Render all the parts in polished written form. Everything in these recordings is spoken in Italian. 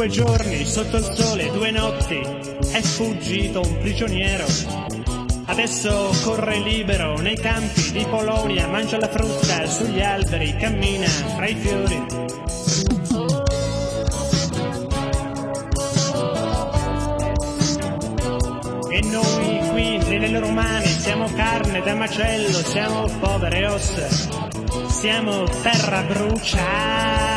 2 giorni sotto il sole, 2 notti, è fuggito un prigioniero. Adesso corre libero nei campi di Polonia, mangia la frutta sugli alberi, cammina fra i fiori. E noi qui nelle loro mani siamo carne da macello, siamo povere ossa, siamo terra bruciata.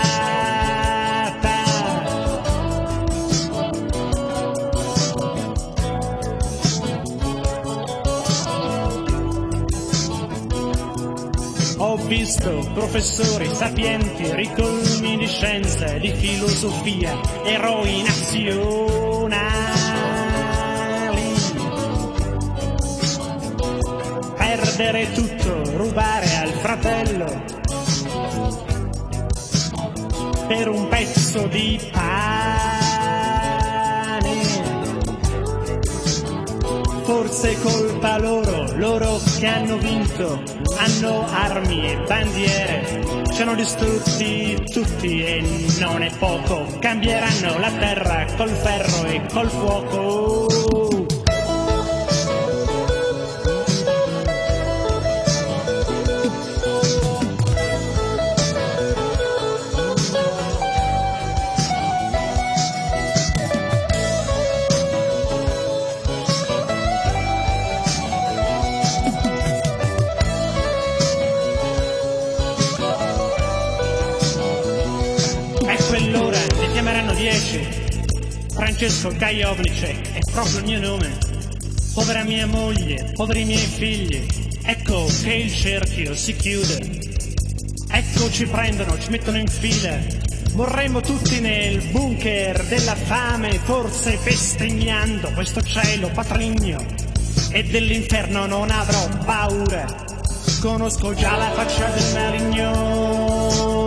Ho visto professori sapienti, ricolmi di scienza e di filosofia, eroi nazionali. Perdere tutto, rubare al fratello per un pezzo di pane. Forse colpa loro, loro che hanno vinto, hanno armi e bandiere, ci hanno distrutti tutti e non è poco, cambieranno la terra col ferro e col fuoco. Quell'ora ne chiameranno 10. Francesco Gajownicek è proprio il mio nome. Povera mia moglie, poveri miei figli, ecco che il cerchio si chiude. Ecco ci prendono, ci mettono in fila. Morremmo tutti nel bunker della fame, forse bestemmiando questo cielo patrigno. E dell'inferno non avrò paura, conosco già la faccia del maligno.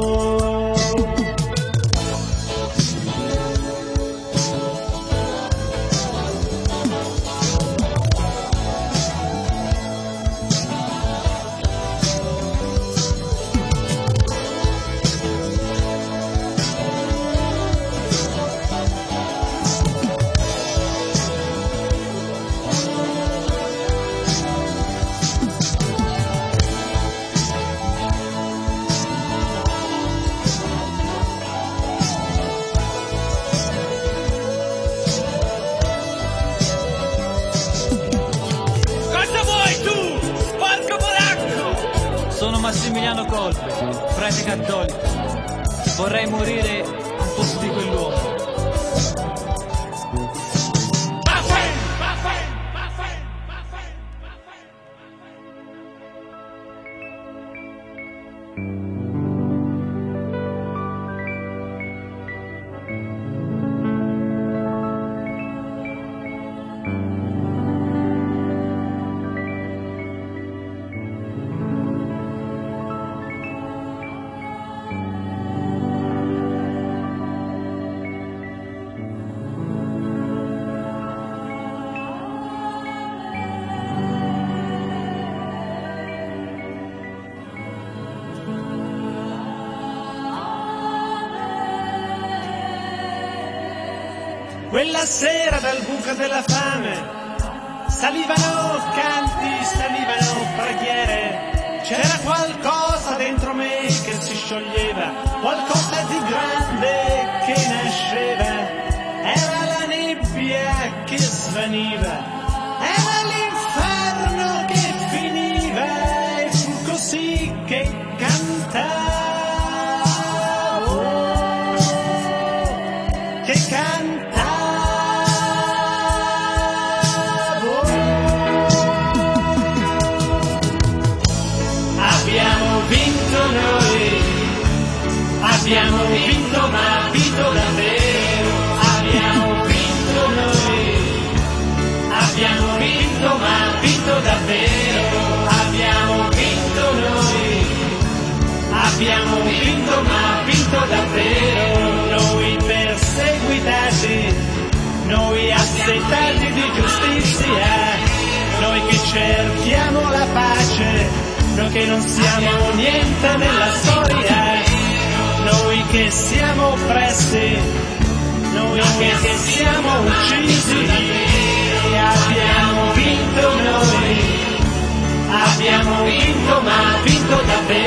Sono Massimiliano Colpe, frate cattolico. Vorrei morire al posto di quell'uomo. Quella sera dal bunker della fame salivano canti, salivano preghiere, c'era qualcosa dentro me che si scioglieva, qualcosa di grande che nasceva, era la nebbia che svaniva, era l'inferno che finiva e fu così che cantavo, che cantavo. Abbiamo vinto, ma vinto davvero. Abbiamo vinto noi. Abbiamo vinto, ma vinto davvero. Abbiamo vinto noi. Abbiamo vinto, ma vinto davvero. Noi perseguitati, noi assetati di giustizia, noi che cerchiamo la pace, noi che non siamo niente nella storia. Noi che siamo oppressi, noi che siamo uccisi, e abbiamo vinto noi, abbiamo vinto ma vinto davvero.